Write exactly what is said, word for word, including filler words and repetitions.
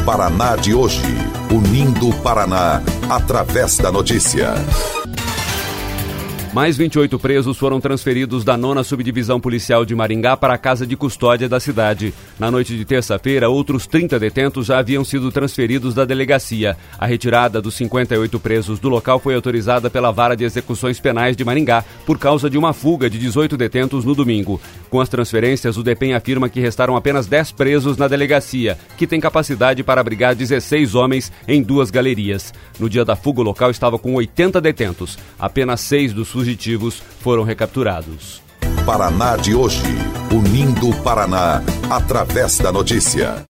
Paraná de hoje, unindo o Paraná através da notícia. Mais vinte e oito presos foram transferidos da nona Subdivisão Policial de Maringá para a Casa de Custódia da cidade. Na noite de terça-feira, outros trinta detentos já haviam sido transferidos da delegacia. A retirada dos cinquenta e oito presos do local foi autorizada pela Vara de Execuções Penais de Maringá por causa de uma fuga de dezoito detentos no domingo. Com as transferências, o DEPEN afirma que restaram apenas dez presos na delegacia, que tem capacidade para abrigar dezesseis homens em duas galerias. No dia da fuga, o local estava com oitenta detentos. Apenas seis dos fugitivos foram recapturados. Paraná de hoje, unindo o Paraná através da notícia.